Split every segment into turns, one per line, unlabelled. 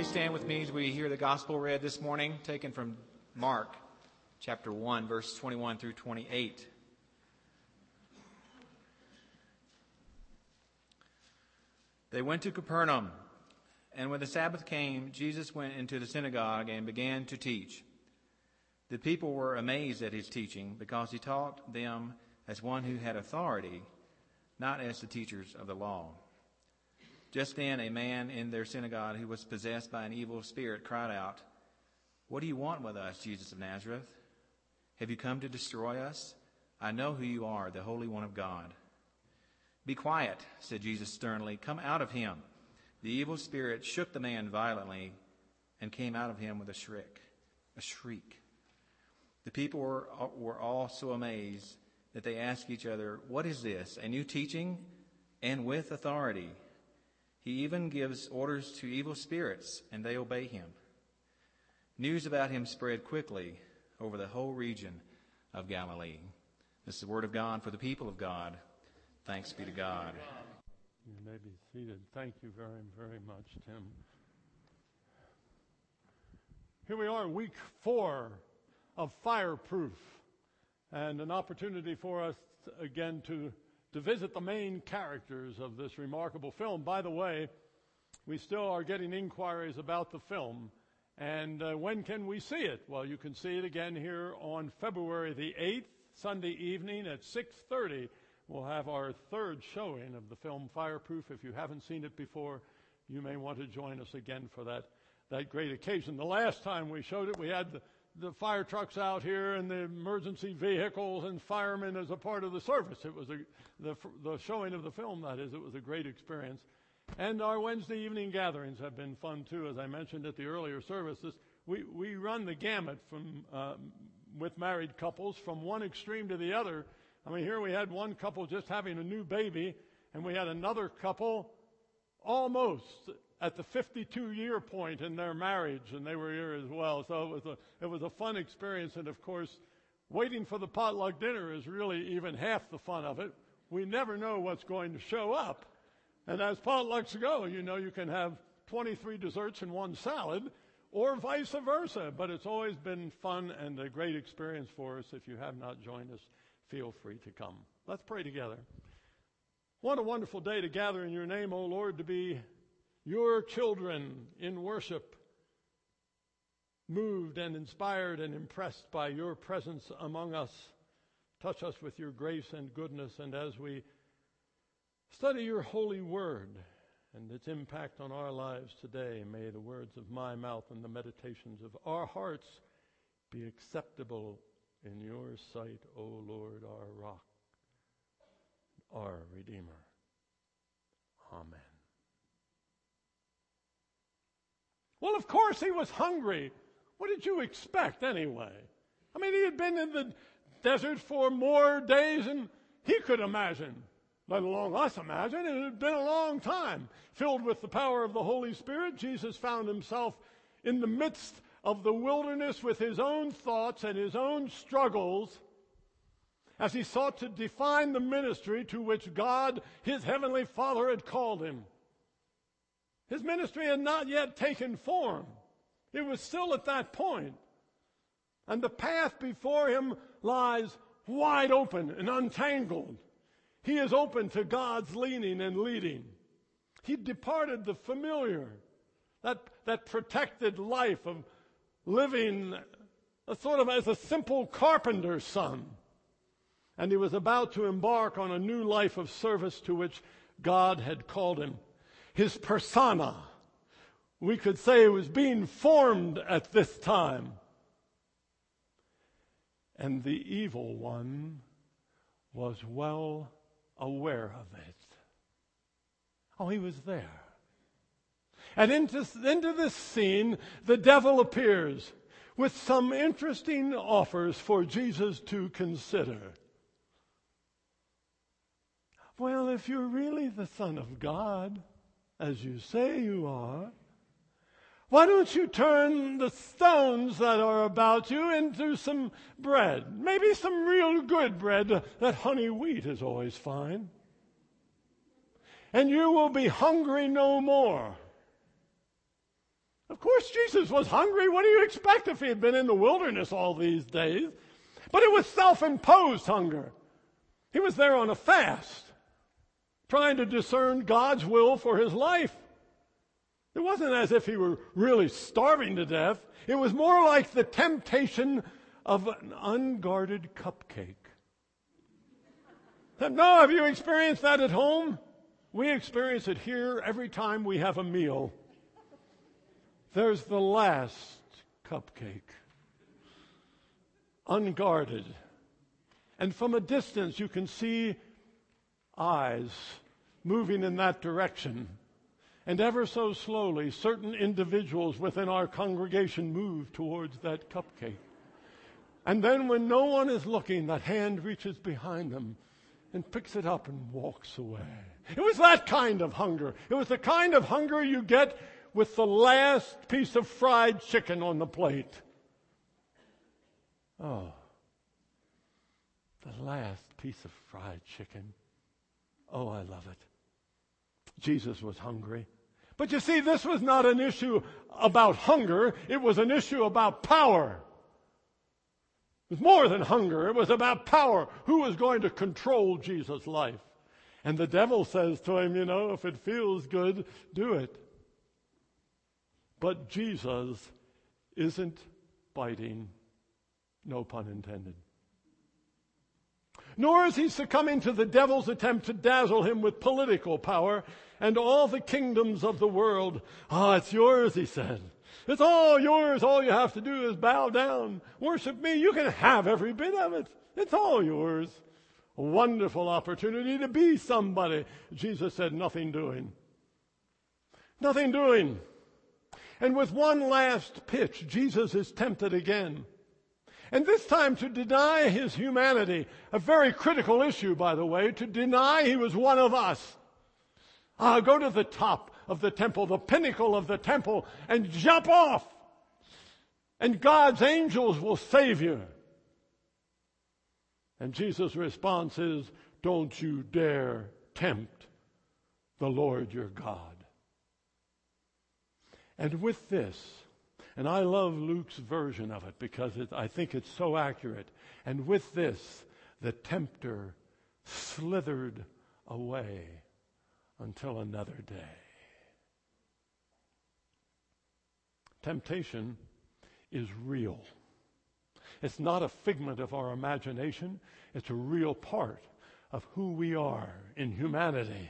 stand with me as we hear the gospel read this morning, taken from Mark chapter 1, verse 21 through 28. They went to Capernaum, and when the Sabbath came, Jesus went into the synagogue and began to teach. The people were amazed at his teaching, because he taught them as one who had authority, not as the teachers of the law. Just then a man in their synagogue who was possessed by an evil spirit cried out, "What do you want with us, Jesus of Nazareth? Have you come to destroy us? I know who you are, the Holy One of God." "Be quiet," said Jesus sternly. "Come out of him." The evil spirit shook the man violently and came out of him with a shriek. The people were all so amazed that they asked each other, "What is this? A new teaching, and with authority. He even gives orders to evil spirits, and they obey him." News about him spread quickly over the whole region of Galilee. This is the word of God for the people of God. Thanks be to God.
You may be seated. Thank you very, very much, Tim. Here we are, week 4 of Fireproof, and an opportunity for us again to visit the main characters of this remarkable film. By the way, we still are getting inquiries about the film. And when can we see it? Well, you can see it again here on February the 8th, Sunday evening at 6:30. We'll have our third showing of the film Fireproof. If you haven't seen it before, you may want to join us again for that great occasion. The last time we showed it, we had the fire trucks out here and the emergency vehicles and firemen as a part of the service. It was the showing of the film, that is. It was a great experience. And our Wednesday evening gatherings have been fun, too. As I mentioned at the earlier services, we run the gamut from with married couples from one extreme to the other. I mean, here we had one couple just having a new baby, and we had another couple almost at the 52-year point in their marriage, and they were here as well. So it was a fun experience, and of course, waiting for the potluck dinner is really even half the fun of it. We never know what's going to show up. And as potlucks go, you can have 23 desserts and 1 salad, or vice versa. But it's always been fun and a great experience for us. If you have not joined us, feel free to come. Let's pray together. What a wonderful day to gather in your name, O Lord, to be your children in worship, moved and inspired and impressed by your presence among us. Touch us with your grace and goodness, and as we study your holy word and its impact on our lives today, may the words of my mouth and the meditations of our hearts be acceptable in your sight, O Lord, our rock, our Redeemer. Amen. Well, of course he was hungry. What did you expect anyway? I mean, he had been in the desert for more days than he could imagine, let alone us imagine. It had been a long time. Filled with the power of the Holy Spirit, Jesus found himself in the midst of the wilderness with his own thoughts and his own struggles as he sought to define the ministry to which God, his heavenly Father, had called him. His ministry had not yet taken form. It was still at that point. And the path before him lies wide open and untangled. He is open to God's leaning and leading. He departed the familiar, that protected life of living sort of as a simple carpenter's son. And he was about to embark on a new life of service to which God had called him. His persona, we could say, was being formed at this time. And the evil one was well aware of it. Oh, he was there. And into this scene, the devil appears with some interesting offers for Jesus to consider. Well, if you're really the Son of God, as you say you are, why don't you turn the stones that are about you into some bread? Maybe some real good bread. That honey wheat is always fine. And you will be hungry no more. Of course Jesus was hungry. What do you expect if he had been in the wilderness all these days? But it was self-imposed hunger. He was there on a fast, trying to discern God's will for his life. It wasn't as if he were really starving to death. It was more like the temptation of an unguarded cupcake. No, have you experienced that at home? We experience it here every time we have a meal. There's the last cupcake, unguarded. And from a distance you can see eyes moving in that direction. And ever so slowly, certain individuals within our congregation move towards that cupcake. And then when no one is looking, that hand reaches behind them and picks it up and walks away. It was that kind of hunger. It was the kind of hunger you get with the last piece of fried chicken on the plate. Oh, the last piece of fried chicken. Oh, I love it. Jesus was hungry. But you see, this was not an issue about hunger. It was an issue about power. It was more than hunger. It was about power. Who was going to control Jesus' life? And the devil says to him, if it feels good, do it. But Jesus isn't biting, no pun intended. Nor is he succumbing to the devil's attempt to dazzle him with political power and all the kingdoms of the world. It's yours, he said. It's all yours. All you have to do is bow down. Worship me. You can have every bit of it. It's all yours. A wonderful opportunity to be somebody. Jesus said, nothing doing. Nothing doing. And with one last pitch, Jesus is tempted again. And this time to deny his humanity, a very critical issue, by the way, to deny he was one of us. Go to the top of the temple, the pinnacle of the temple, and jump off. And God's angels will save you. And Jesus' response is, don't you dare tempt the Lord your God. And with this, and I love Luke's version of it because I think it's so accurate. And with this, the tempter slithered away until another day. Temptation is real. It's not a figment of our imagination. It's a real part of who we are in humanity.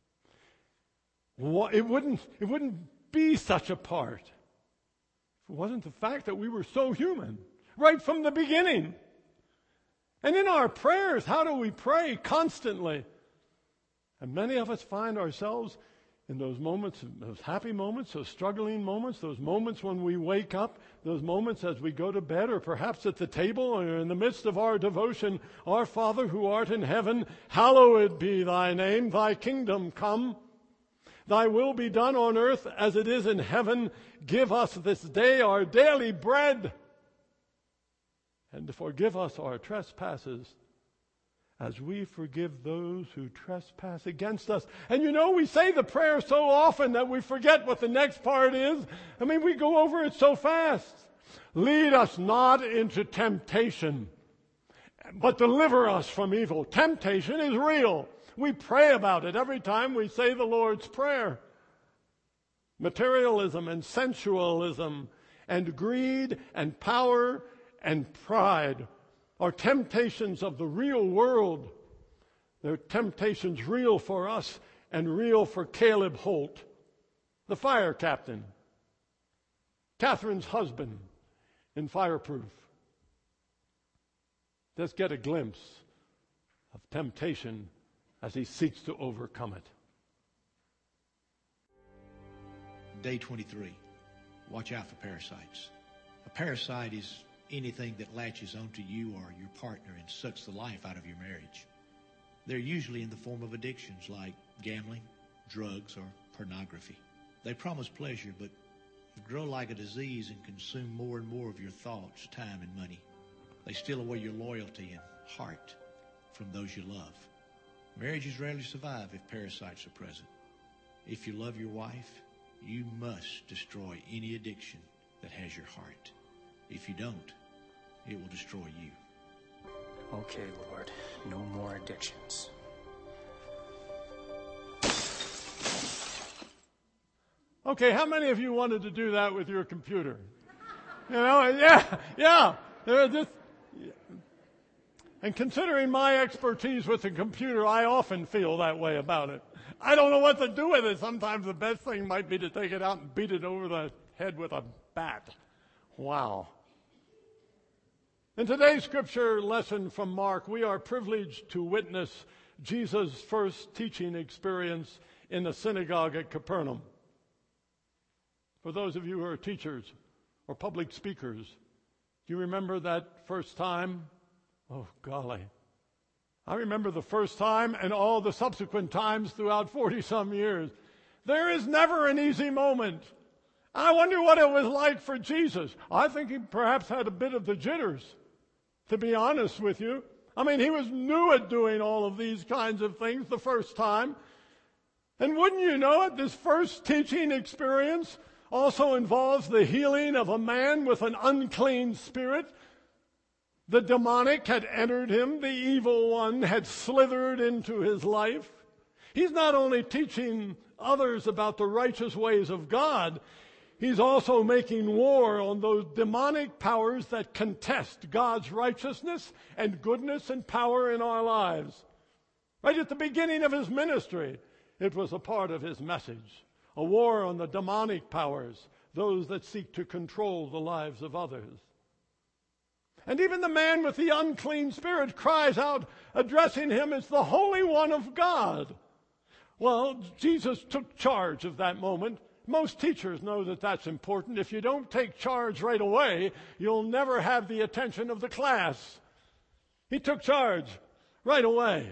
It wouldn't be such a part if it wasn't the fact that we were so human right from the beginning. And in our prayers, how do we pray? Constantly. And many of us find ourselves in those moments, those happy moments, those struggling moments, those moments when we wake up, those moments as we go to bed, or perhaps at the table or in the midst of our devotion. Our Father who art in heaven, hallowed be thy name, thy kingdom come. Thy will be done on earth as it is in heaven. Give us this day our daily bread. And forgive us our trespasses as we forgive those who trespass against us. And we say the prayer so often that we forget what the next part is. We go over it so fast. Lead us not into temptation, but deliver us from evil. Temptation is real. We pray about it every time we say the Lord's Prayer. Materialism and sensualism and greed and power and pride are temptations of the real world. They're temptations real for us and real for Caleb Holt, the fire captain, Catherine's husband in Fireproof. Let's get a glimpse of temptation as he seeks to overcome it.
Day 23. Watch out for parasites. A parasite is anything that latches onto you or your partner and sucks the life out of your marriage. They're usually in the form of addictions like gambling, drugs, or pornography. They promise pleasure, but grow like a disease and consume more and more of your thoughts, time, and money. They steal away your loyalty and heart from those you love. Marriages rarely survive if parasites are present. If you love your wife, You must destroy any addiction that has your heart. If you don't, it will destroy you.
Okay, Lord, no more addictions.
Okay, how many of you wanted to do that with your computer? Yeah. And considering my expertise with the computer, I often feel that way about it. I don't know what to do with it. Sometimes the best thing might be to take it out and beat it over the head with a bat. Wow. In today's scripture lesson from Mark, we are privileged to witness Jesus' first teaching experience in the synagogue at Capernaum. For those of you who are teachers or public speakers, do you remember that first time? Oh, golly. I remember the first time and all the subsequent times throughout 40-some years. There is never an easy moment. I wonder what it was like for Jesus. I think he perhaps had a bit of the jitters, to be honest with you. I mean, he was new at doing all of these kinds of things the first time. And wouldn't you know it, this first teaching experience also involves the healing of a man with an unclean spirit. The demonic had entered him. The evil one had slithered into his life. He's not only teaching others about the righteous ways of God, he's also making war on those demonic powers that contest God's righteousness and goodness and power in our lives. Right at the beginning of his ministry, it was a part of his message. A war on the demonic powers, those that seek to control the lives of others. And even the man with the unclean spirit cries out, addressing him as the Holy One of God. Well, Jesus took charge of that moment. Most teachers know that that's important. If you don't take charge right away, you'll never have the attention of the class. He took charge right away.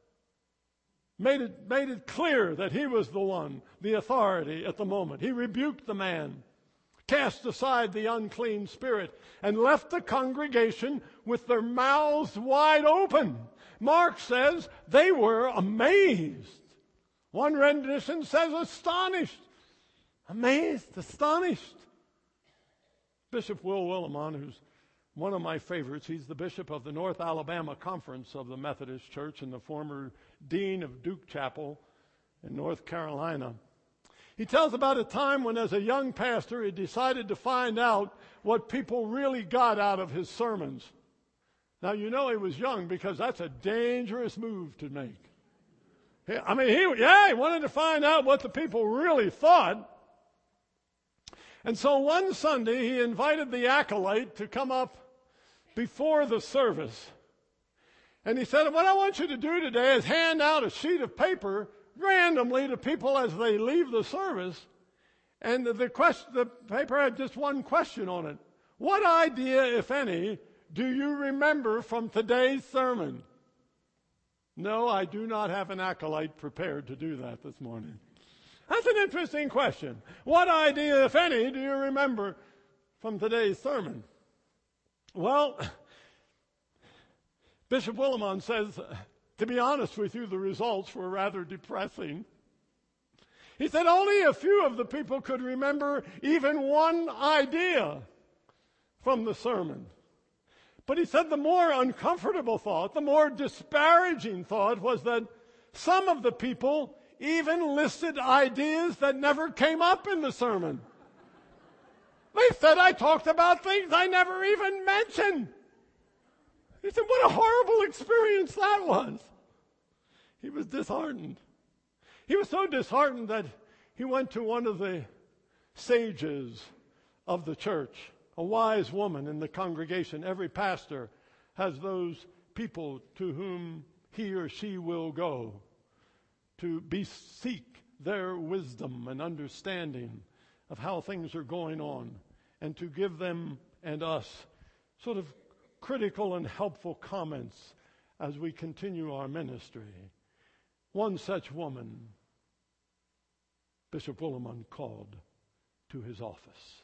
Made it clear that he was the one, the authority at the moment. He rebuked the man, cast aside the unclean spirit, and left the congregation with their mouths wide open. Mark says they were amazed. One rendition says astonished. Amazed, astonished. Bishop Will Willimon, who's one of my favorites, he's the bishop of the North Alabama Conference of the Methodist Church and the former dean of Duke Chapel in North Carolina. He tells about a time when, as a young pastor, he decided to find out what people really got out of his sermons. Now, you know he was young because that's a dangerous move to make. He wanted to find out what the people really thought. And so one Sunday, he invited the acolyte to come up before the service. And he said, what I want you to do today is hand out a sheet of paper randomly to people as they leave the service. And the paper had just one question on it. What idea, if any, do you remember from today's sermon? No, I do not have an acolyte prepared to do that this morning. That's an interesting question. What idea, if any, do you remember from today's sermon? Well, Bishop Willimon says, to be honest with you, the results were rather depressing. He said only a few of the people could remember even one idea from the sermon. But he said the more uncomfortable thought, the more disparaging thought was that some of the people even listed ideas that never came up in the sermon. They said I talked about things I never even mentioned. He said, what a horrible experience that was. He was disheartened. He was so disheartened that he went to one of the sages of the church, a wise woman in the congregation. Every pastor has those people to whom he or she will go to seek their wisdom and understanding of how things are going on, and to give them and us sort of critical and helpful comments as we continue our ministry. One such woman, Bishop Willimon called to his office.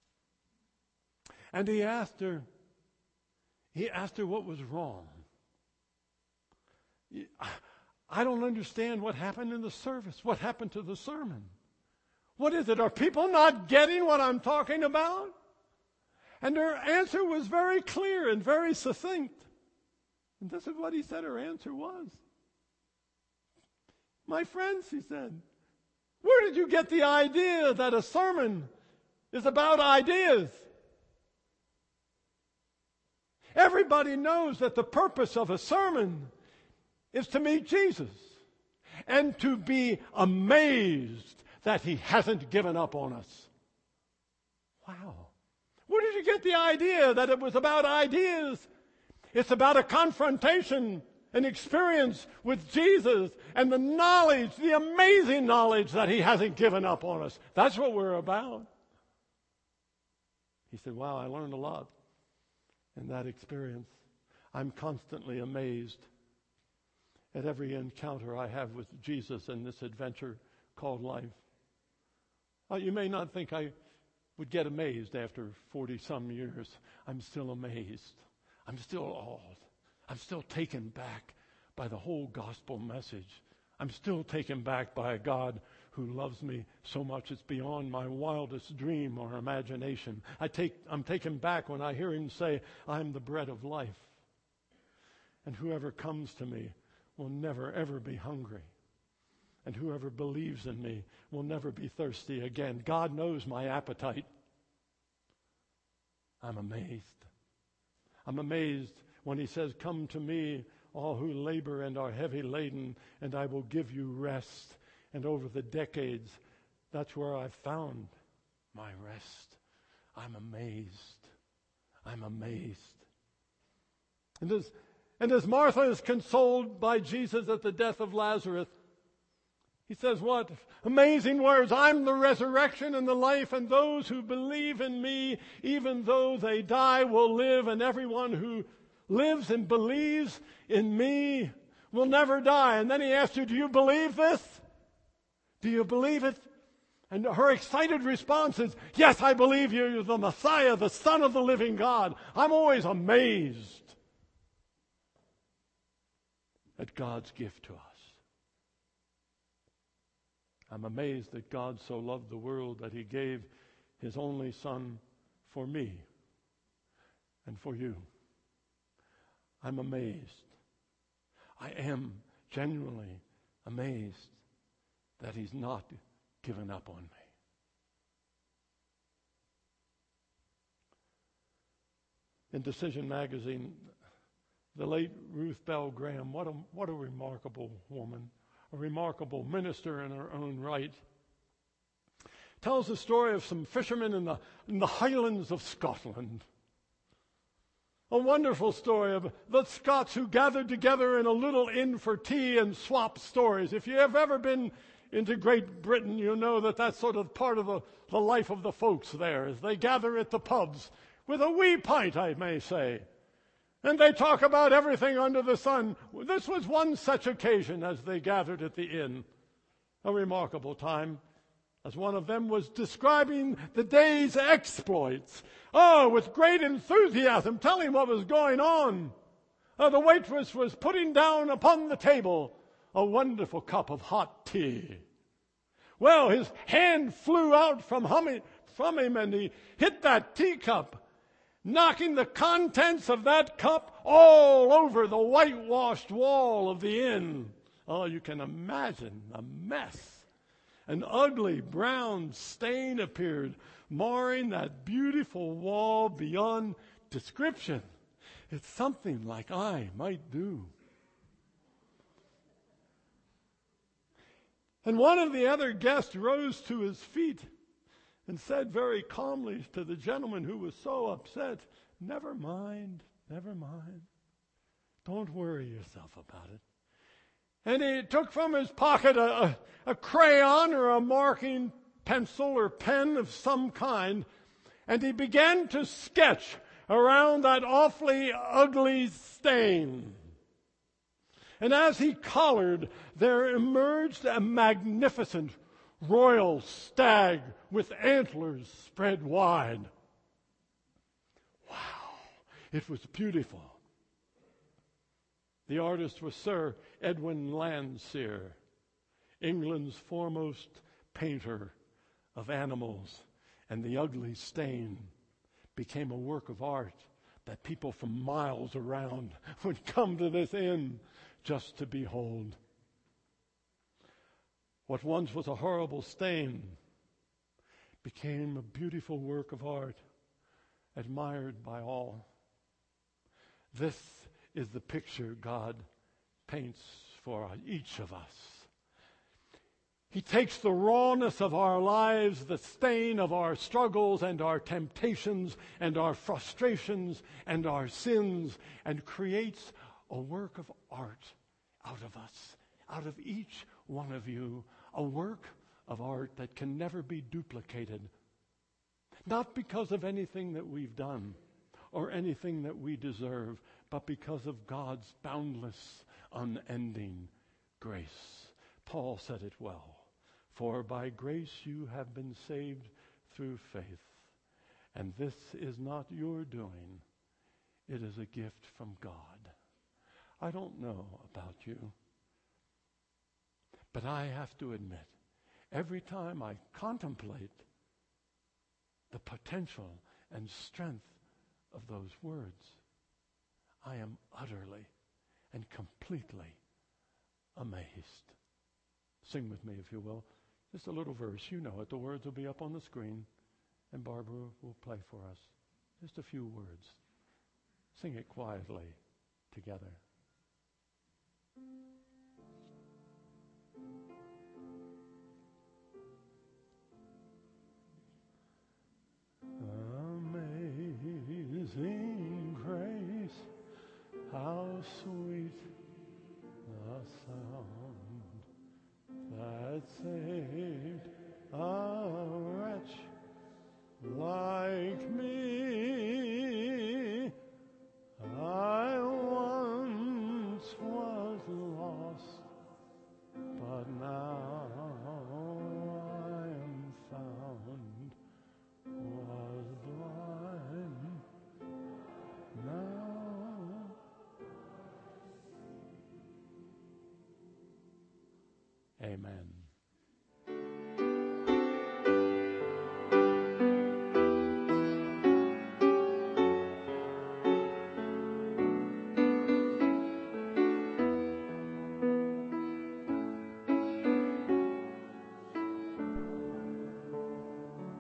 And he asked her what was wrong. I don't understand what happened in the service. What happened to the sermon? What is it? Are people not getting what I'm talking about? And her answer was very clear and very succinct. And this is what he said her answer was. My friends, he said, where did you get the idea that a sermon is about ideas? Everybody knows that the purpose of a sermon is to meet Jesus and to be amazed that he hasn't given up on us. Wow. Where did you get the idea that it was about ideas? It's about a confrontation, an experience with Jesus and the knowledge, the amazing knowledge that he hasn't given up on us. That's what we're about. He said, wow, I learned a lot in that experience. I'm constantly amazed at every encounter I have with Jesus in this adventure called life. You may not think I would get amazed after 40-some years. I'm still amazed. I'm still awed. I'm still taken back by the whole gospel message. I'm still taken back by a God who loves me so much it's beyond my wildest dream or imagination. I'm taken back when I hear him say, I'm the bread of life. And whoever comes to me will never, ever be hungry. And whoever believes in me will never be thirsty again. God knows my appetite. I'm amazed. I'm amazed when he says, come to me, all who labor and are heavy laden, and I will give you rest. And over the decades, that's where I've found my rest. I'm amazed. I'm amazed. And as Martha is consoled by Jesus at the death of Lazarus, he says what? Amazing words. I'm the resurrection and the life, and those who believe in me, even though they die, will live, and everyone who lives and believes in me will never die. And then he asked her, do you believe this? Do you believe it? And her excited response is, yes, I believe you're the Messiah, the Son of the living God. I'm always amazed at God's gift to us. I'm amazed that God so loved the world that he gave his only Son for me and for you. I'm amazed. I am genuinely amazed that he's not given up on me. In Decision magazine, the late Ruth Bell Graham, what a remarkable woman, a remarkable minister in her own right, tells the story of some fishermen in the Highlands of Scotland. A wonderful story of the Scots who gathered together in a little inn for tea and swapped stories. If you have ever been into Great Britain, you know that that's sort of part of the life of the folks there, as they gather at the pubs with a wee pint, I may say. And they talk about everything under the sun. This was one such occasion as they gathered at the inn. A remarkable time, as one of them was describing the day's exploits. Oh, with great enthusiasm, telling what was going on. The waitress was putting down upon the table a wonderful cup of hot tea. Well, his hand flew out from him and he hit that teacup, knocking the contents of that cup all over the whitewashed wall of the inn. Oh, you can imagine the mess. An ugly brown stain appeared, marring that beautiful wall beyond description. It's something like I might do. And one of the other guests rose to his feet and said very calmly to the gentleman who was so upset, never mind. Don't worry yourself about it. And he took from his pocket a crayon or a marking pencil or pen of some kind, and he began to sketch around that awfully ugly stain. And as he colored, there emerged a magnificent royal stag with antlers spread wide. Wow, it was beautiful. The artist was Sir Edwin Landseer, England's foremost painter of animals, and the ugly stain became a work of art that people from miles around would come to this inn just to behold. What once was a horrible stain became a beautiful work of art, admired by all. This is the picture God paints for each of us. He takes the rawness of our lives, the stain of our struggles and our temptations and our frustrations and our sins, and creates a work of art out of us, out of each one of you, a work of art that can never be duplicated. Not because of anything that we've done or anything that we deserve, but because of God's boundless, unending grace. Paul said it well. For by grace you have been saved through faith. And this is not your doing. It is a gift from God. I don't know about you, but I have to admit, every time I contemplate the potential and strength of those words, I am utterly and completely amazed. Sing with me, if you will. Just a little verse. You know it. The words will be up on the screen, and Barbara will play for us. Just a few words. Sing it quietly together. Amazing grace, how sweet the sound that saved a wretch like me. I once was lost, but now I am found. Was blind, now. Amen.